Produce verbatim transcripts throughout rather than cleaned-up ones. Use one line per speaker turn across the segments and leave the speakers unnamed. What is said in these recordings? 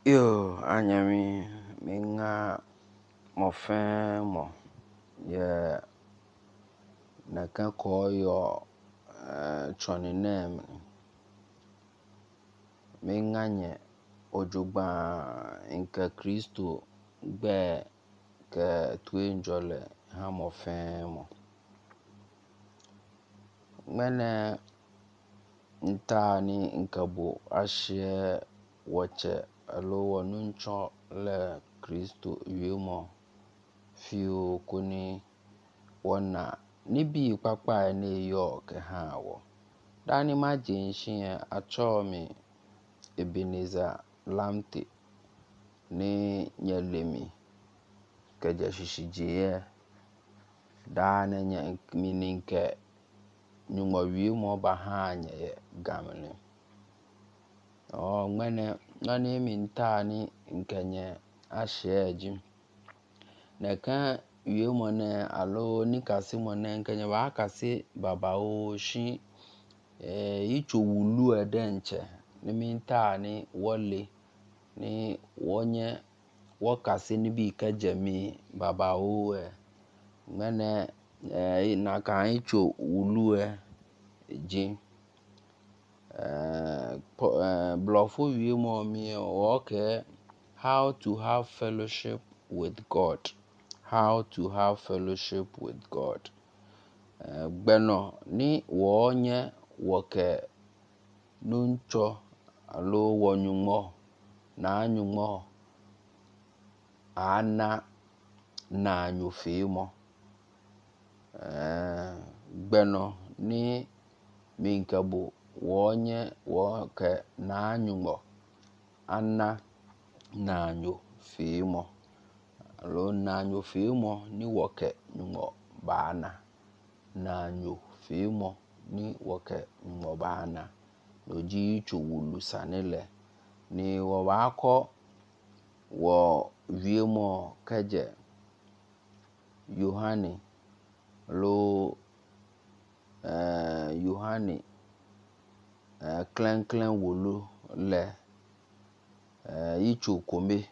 Yo, anyami minga mofen mo ye na kan ko yo uh, troni nem minga nye ojugba inka Kristo gbe ke tuenjole ha mofen mo mene ntani nkabo ahye woche alo wonuncho le Kristo wiemo fio kuni wona nibi papa ne yo ke ha wo dani ma jinshin acho mi Ebenezer Lamte ni nyelemi keje shishije dani nya mininke nyumo wiemo ba ha nye gamle o ngene nani mintani nkenye ahyeji na kan wiemo ne alo nikasi mo ne nkenye ba akasi baba o shi eh icho wulu edenche ni mintani wole ni wonye wakasi ni bi kajemi baba o e ngene eh na kan icho wulu e ji Uh, uh, blofo wiemo mi okay, how to have fellowship with God. How to have fellowship with God. Uh, gbeno ni wonye woke nuncho alo wonyumo na anyumo ana na anyufimo. Uh, gbeno ni minkabo wonye woke na anyumo ana na anyo fimo alo na anyo fimo ni woke nyumo bana na anyo fimo ni woke nyumo bana noji chuwulu sanile ni wo wako wo wiemo keje Yohane lo uh, Yohane Uh, klen klen wolo le uh, icho kome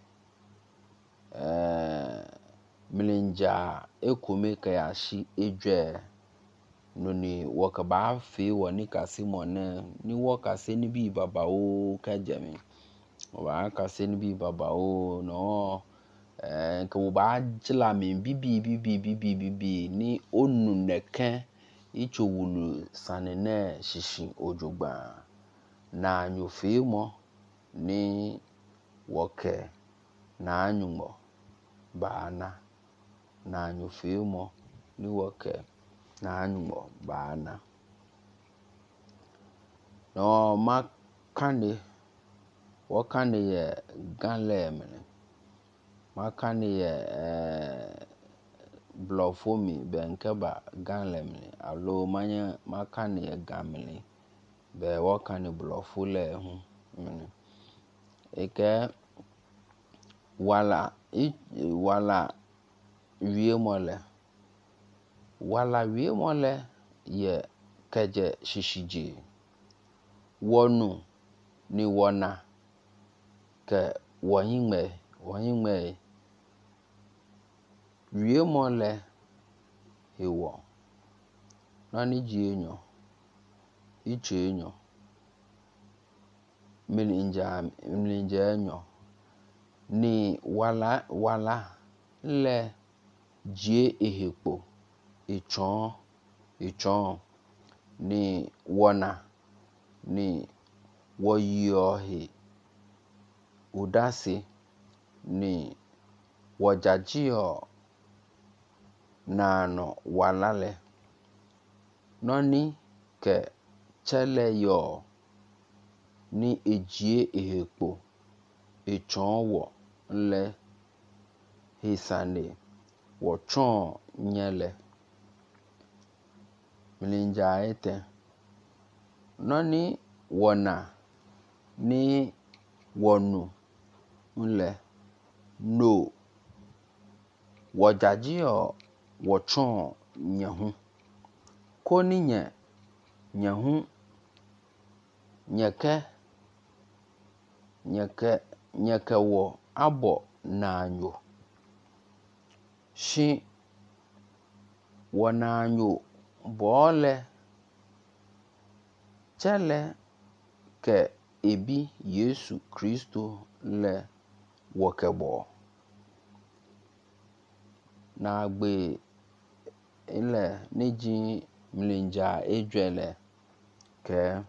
uh, milinja ekome kayashi ejwe noni waka ba fe woni kasi mone ni waka se ni bi baba o kajemi wa ka se ni bi baba o no eh ko ba jila mi bibi bibi bibi bibi ni onu neken icho wulu sanene shishi ojogba na anyufimo ni woke na anyumo bana na anyufimo ni woke na anyumo bana no makane wakane ye ganlem makane ye eh blofomi benkeba ganlem alo manya makane ye gamle be wakane blofule hu mm. Eke wala i wala wiemole wala wiemole ye keje shishiji wonu ni wona ke wonyime wonyime wiemole hewo nani jienyo iche enyo milinja milinja enyo ni wala wala le jie ehekpo ichon ichon ni wona ni woyohe udasi ni wajajio nano walale noni ke chele yo ni ejie ehekpo ichon wo le hisane wochon nyele milinja ete noni wona ni wonu nle no wajajio wochon nyehu koni nye nyehu nyeke nyeke nyeke wo abo nanyo shi wo nanyo bole chele ke ebi Yesu Kristo le wokebo na gbe ile neji mlinja ejwele ke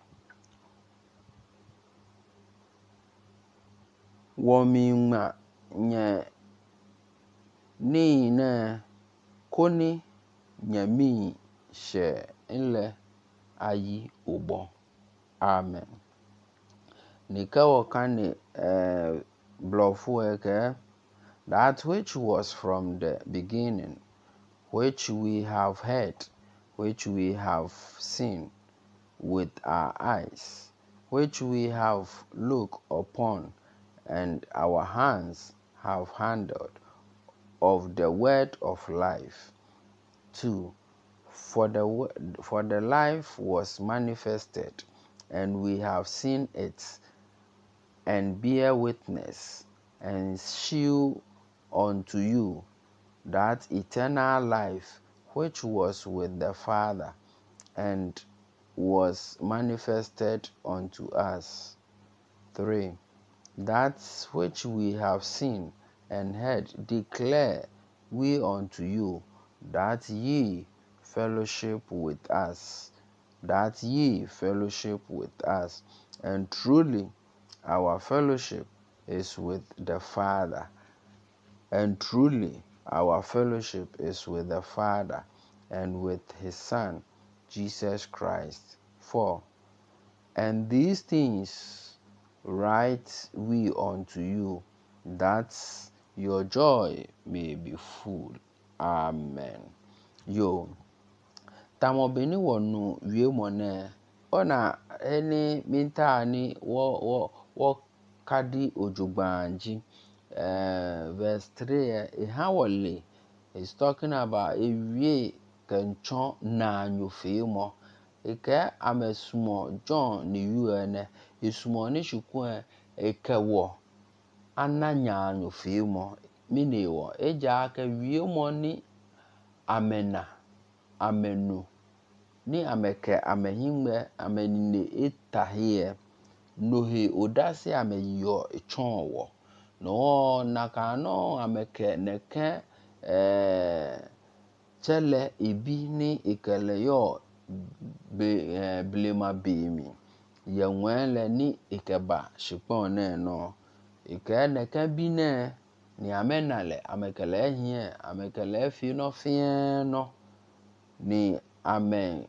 womima nye ni ne koni nyami she ile ayi ubo. Amen. Nika wakani uh, blofu eke, that which was from the beginning, which we have heard, which we have seen with our eyes, which we have looked upon, and our hands have handled of the word of life. Two, for the for the life was manifested, and we have seen it, and bear witness, and shew unto you that eternal life which was with the Father, and was manifested unto us. Three, that which we have seen and heard declare we unto you, that ye fellowship with us, that ye fellowship with us, and truly our fellowship is with the Father, and truly our fellowship is with the Father and with his Son, Jesus Christ. Four, and these things write we unto you, that your joy may be full. Amen. Yo, tamobeni wonu wie mone ona eni minta ni wo wo wo kadi ojugbanji. Uh, verse three, uh, is talking about a way kenchon na nyufimo. Ike amesumo John ni yuene isumo ni shukwe eke wo ananya nyufimo minewo eja ake wiemo ni amena amenu ni ameke amehimbe amenine etahie nohe odasi ameyo echonwo no nakano ameke neke eh chele ibi ni ikele yo be eh, blema bimi yenwele ni ikeba shipon ne no ike neke bi ne ni amenale amekele hie amekele fi no fie no ni amen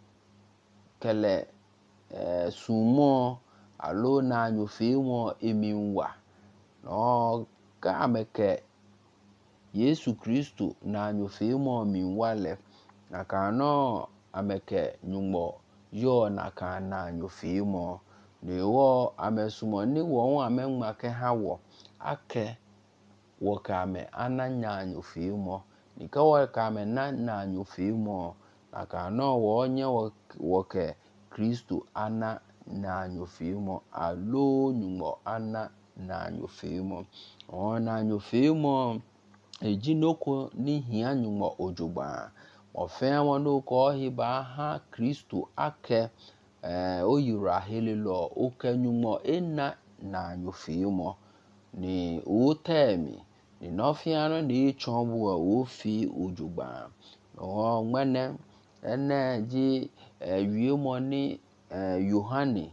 kele eh, sumo alo na nyofimo eminwa no ka ameke Yesu Kristo na nyofimo minwale na kano ameke nyumbo yo na kana nyofimo ni wo amesumo ni wo amenma ke hawo ake wo ka ame ananya nyofimo ni ka wo ka ame na na nyofimo na kano wo nye wo ke Kristo ana na nyofimo alo nyumbo ana na nyofimo ona nyofimo ejinoko ni hia nyumbo ojugba ofen wonu ko hiba ha Kristo ake eh oyura helelo oke nyumbo ena na nyofimo ni utemi ni nofiano ni chombu ofi ojugba o nwene ene ji wiemo ni Yohane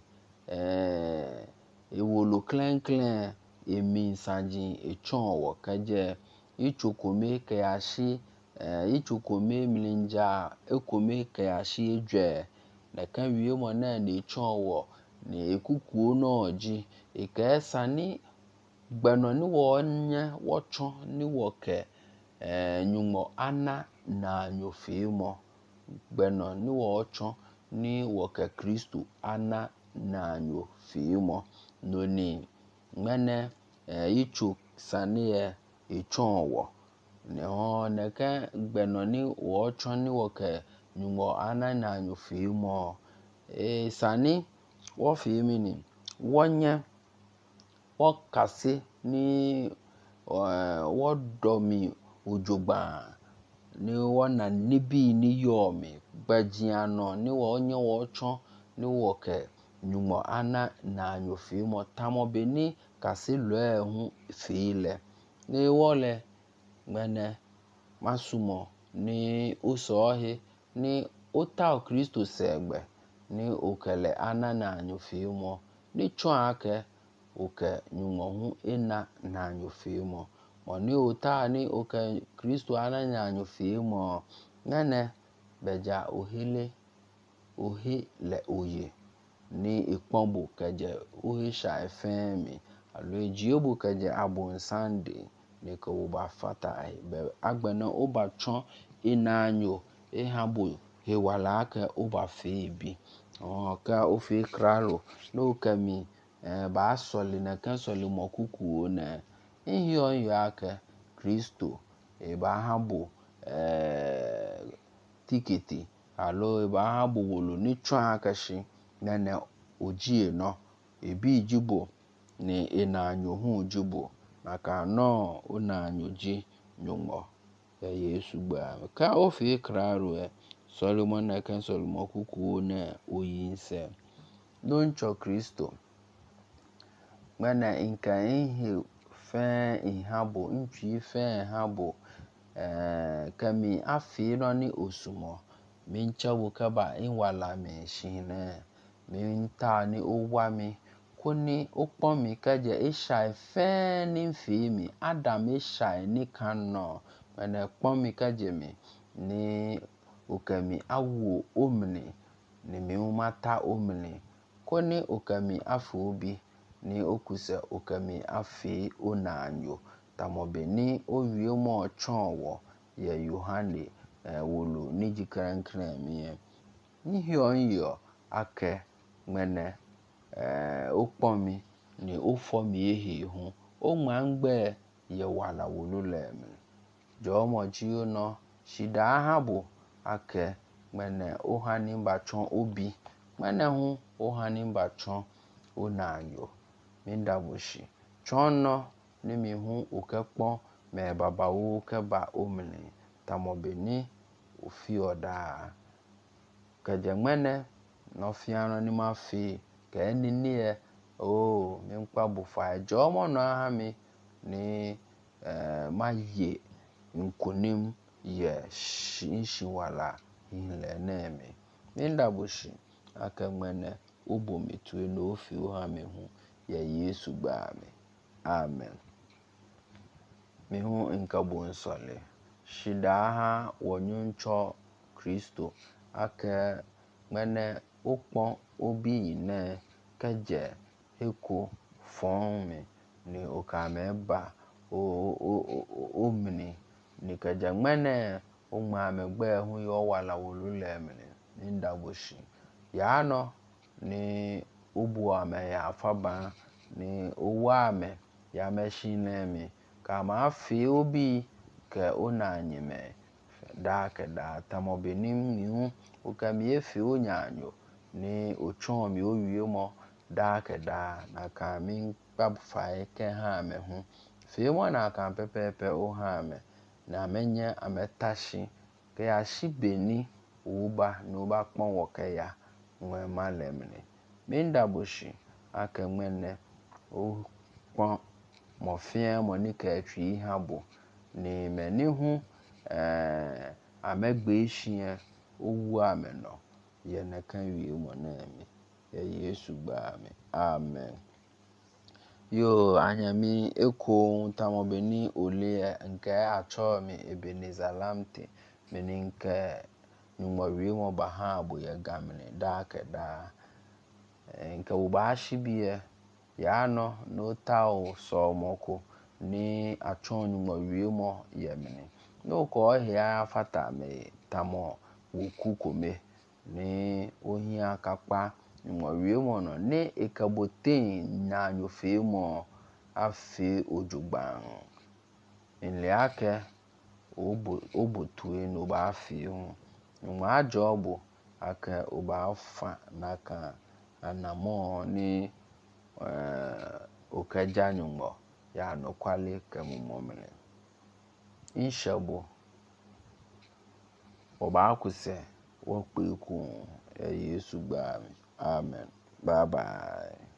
eh ewolo clan clan emi sanji echonwo kaje ichukome kayashi eh ichukome mlinja ekome kayashi ejwe na kan wiemo na na echonwo ni ekukuo na oji ikesa ni gbeno ni wo nye wocho ni wo ke eh nyumo ana na nyofimo gbeno ni wo cho ni wo ke Kristo ana na nyofimo noni ngene eh ichu sanie echonwo ne ho ne ke gbeno ni wo cho ni wo ke nyumo ana na nyofimo e sani wo fi mi ni wonye wakase ni wadomi ojogba ni wana nibi ni yomi gbajiano ni wonye wocho ni woke nyumo ana na anyofi mo tamobe ni kase lue hu file ni wole mene masumo ni usohe ni ota Kristo segbe ni okele ana na anyofi mo ni chwa ake oke nyumo hu ina na anyofi mo mo ni ota ni oke Kristo ana na anyofi mo nene beja ohele ohe le oye ni ikpombo keje ohe sha efemi alo ejiobo keje abon Sunday ni ko ba fata be agbena oba chon ina anyo e habo he wala ake oba febi o ka o fe kralo no kami eh, ba soli na kan soli mokuku na ihio yo ake Kristo e ba habo eh tiketi alo e ba habo wolo ni chwa akashi nene ojie no ebi jibo ni ina anyo hu jibo maka no una anyoji nyumo ya Yesu gba ka o fe kralo e Solomon na kan Solomon kuku na oyinse don cho Kristo mana inka inhi fe inhabo ntwi fe habo eh kami afi no ni osumo mincha wukaba inwala me shine minta ni owa mi kuni opon mi kaje isha fe ni mfi mi adam isha ni kanno mana pon mi kaje mi ni ukami awu omni ni mi umata omni kuni ukami afu obi ni okuse ukami afi onanyo tamobe ni owie mo chonwo ye Yohane eh, wolo ni jikran mi ni hio nyo ake mene eh opomi ni ofomi ehi hu o mangbe ye wala wolo lem jo mo ji no shida habo ake mene ohani mbachon obi mene hu ohani mbachon onanyo mindabushi chono ni mi hu okepon me baba wo keba omni tamobe ni ofi oda kaje mene no fiano ni ma fi ke ni ni e o mi npa bufa jo mo no aha mi ni eh maye nkunim ye shinshiwala ile neme mindabushi aka mene obomi tuwe no ofi oha mi hu ya Yesu gba mi amen mi hu nkabo nsole shida ha wonyuncho Kristo aka mene opon obi ne keje eko fon mi ni okame ba o o omni ni keje mene o ma me gbe hu yo wala wolu le mini nindaboshi ya no ni obu ame ya afaba ni owa ame ya meshine mi ka ma fi obi ke onanyi me da ke da tamobe ni mi hu okami efi onyanyo ni ochon mi owie mo da ke da na ka mi gbabfa ke ha me hu fi mo na ka pepepe o ha me na menye ametashi ke ya shibeni uba no ba pon wo ke ya nwe malemni mindabushi aka mene o pon mo fie mo ni ka atwi habo ni meni hu eh amegbe hie owu ameno ye na kan wie mo na mi ya Yesu gba mi amen yo anyami eko tamobe ni ole nke acho mi Ebenezer Lamte meni nke nyumo wie mo ba ha abo ye gamne da ke da nke wo ba shibie ya no no tawo so moko ni acho nyumo wie mo ye meni no ko hia fata me tamo wokukome ni ohia akapa nyumo wie mo no ni ekaboten na nyofe mo afi ojugban nle ake obo obotue no ba afi hu nyumo ajobo ake oba afa naka anamo ni eh okaja nyumbo ya no kwale kamumomene inshabo oba kuse wo pe ku Yesu gba mi. Amen. Bye bye.